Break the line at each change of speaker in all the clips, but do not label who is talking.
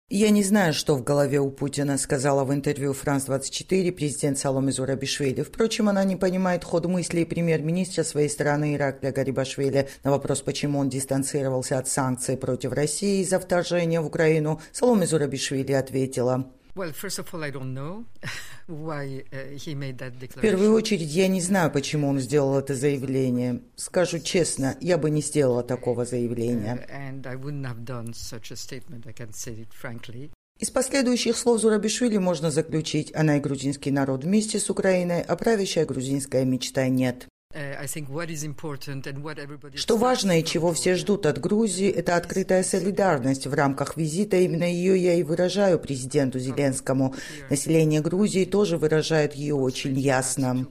Я не знаю, что в голове у Путина, сказала в интервью «Франс-24» президент Саломе Зурабишвили. Впрочем, она не понимает ход мыслей премьер-министра своей страны Иракля Гарибашвили. На вопрос, почему он дистанцировался от санкций против России из-за вторжения в Украину, Саломе Зурабишвили ответила: в первую очередь, я не знаю, почему он сделал это заявление. Скажу честно, я бы не сделала такого заявления. Из последующих слов Зурабишвили можно заключить: она и грузинский народ вместе с Украиной, а правящая грузинская мечта нет. Что важно и чего все ждут от Грузии, это открытая солидарность. В рамках визита именно ее я и выражаю президенту Зеленскому. Население Грузии тоже выражает ее очень ясно.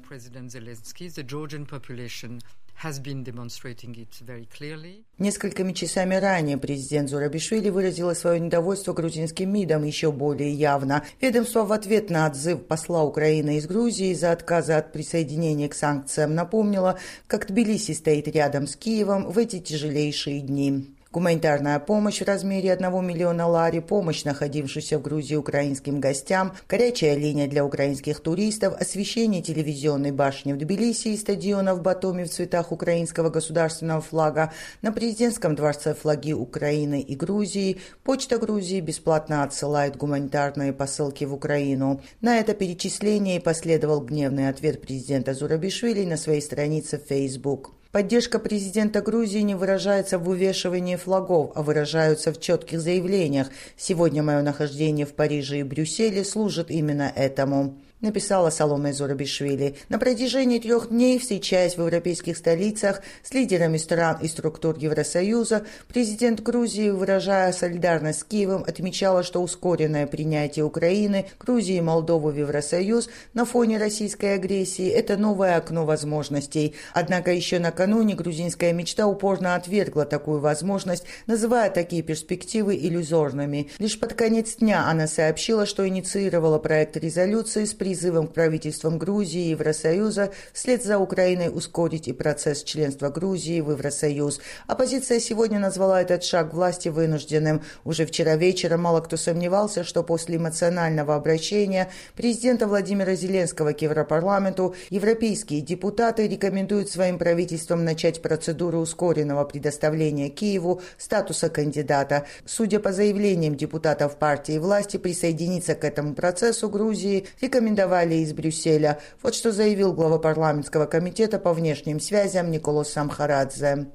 Несколькими часами ранее президент Зурабишвили выразила свое недовольство грузинским МИДом еще более явно. Ведомство в ответ на отзыв посла Украины из Грузии за отказы от присоединения к санкциям напомнило, как Тбилиси стоит рядом с Киевом в эти тяжелейшие дни. Гуманитарная помощь в размере 1 миллиона лари, помощь находившимся в Грузии украинским гостям, горячая линия для украинских туристов, освещение телевизионной башни в Тбилиси и стадиона в Батуми в цветах украинского государственного флага, на президентском дворце флаги Украины и Грузии, Почта Грузии бесплатно отсылает гуманитарные посылки в Украину. На это перечисление и последовал гневный ответ президента Зурабишвили на своей странице в Facebook. Поддержка президента Грузии не выражается в увешивании флагов, а выражается в четких заявлениях. Сегодня мое нахождение в Париже и Брюсселе служит именно этому, написала Саломе Зурабишвили. На протяжении 3 дней, встречаясь в европейских столицах с лидерами стран и структур Евросоюза, президент Грузии, выражая солидарность с Киевом, отмечала, что ускоренное принятие Украины, Грузии и Молдовы в Евросоюз на фоне российской агрессии – это новое окно возможностей. Однако еще накануне грузинская мечта упорно отвергла такую возможность, называя такие перспективы иллюзорными. Лишь под конец дня она сообщила, что инициировала проект резолюции с призывом к правительствам Грузии и Евросоюза вслед за Украиной ускорить и процесс членства Грузии в Евросоюз. Оппозиция сегодня назвала этот шаг власти вынужденным. Уже вчера вечером мало кто сомневался, что после эмоционального обращения президента Владимира Зеленского к Европарламенту европейские депутаты рекомендуют своим правительствам начать процедуру ускоренного предоставления Киеву статуса кандидата. Судя по заявлениям депутатов партии власти, присоединиться к этому процессу Грузии рекомендовали из Брюсселя. Вот что заявил глава парламентского комитета по внешним связям Николос Самхарадзе.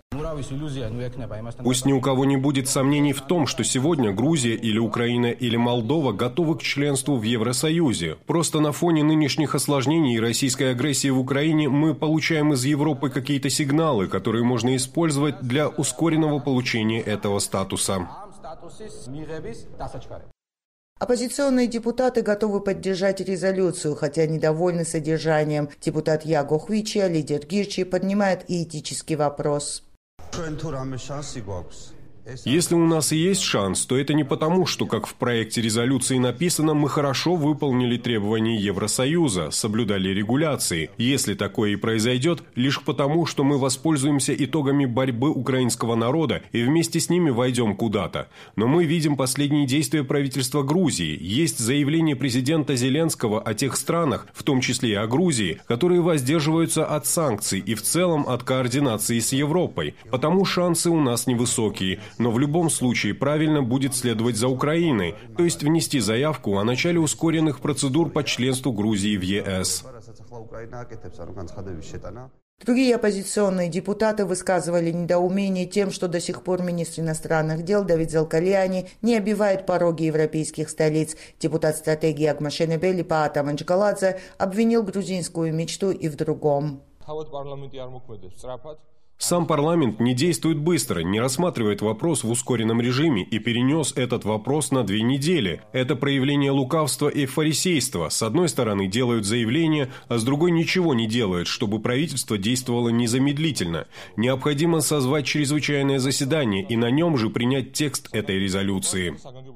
Пусть ни у кого не будет сомнений в том, что сегодня Грузия или Украина или Молдова готовы к членству в Евросоюзе. Просто на фоне нынешних осложнений и российской агрессии в Украине мы получаем из Европы какие-то сигналы, которые можно использовать для ускоренного получения этого статуса.
Оппозиционные депутаты готовы поддержать резолюцию, хотя недовольны содержанием. Депутат Яго Хвича, лидер Гирчи, поднимает и этический вопрос.
Если у нас и есть шанс, то это не потому, что, как в проекте резолюции написано, мы хорошо выполнили требования Евросоюза, соблюдали регуляции. Если такое и произойдет, лишь потому, что мы воспользуемся итогами борьбы украинского народа и вместе с ними войдем куда-то. Но мы видим последние действия правительства Грузии. Есть заявление президента Зеленского о тех странах, в том числе и о Грузии, которые воздерживаются от санкций и в целом от координации с Европой. Потому шансы у нас невысокие. Но в любом случае правильно будет следовать за Украиной, то есть внести заявку о начале ускоренных процедур по членству Грузии в ЕС.
Другие оппозиционные депутаты высказывали недоумение тем, что до сих пор министр иностранных дел Давид Залкальяни не обивает пороги европейских столиц. Депутат стратегии Агмашенебели Паата Манчгаладзе обвинил грузинскую мечту и в другом.
Сам парламент не действует быстро, не рассматривает вопрос в ускоренном режиме и перенес этот вопрос на 2 недели. Это проявление лукавства и фарисейства. С одной стороны делают заявления, а с другой ничего не делают, чтобы правительство действовало незамедлительно. Необходимо созвать чрезвычайное заседание и на нем же принять текст этой резолюции.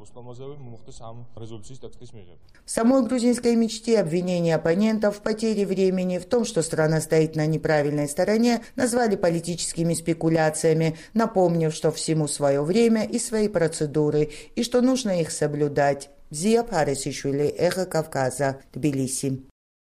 В самой грузинской мечте обвинения оппонентов в потере времени, в том, что страна стоит на неправильной стороне, назвали политическим политическими спекуляциями, напомнив, что всему свое время и свои процедуры, и что нужно их соблюдать. Зия Парисишвили, Эхо Кавказа, Тбилиси.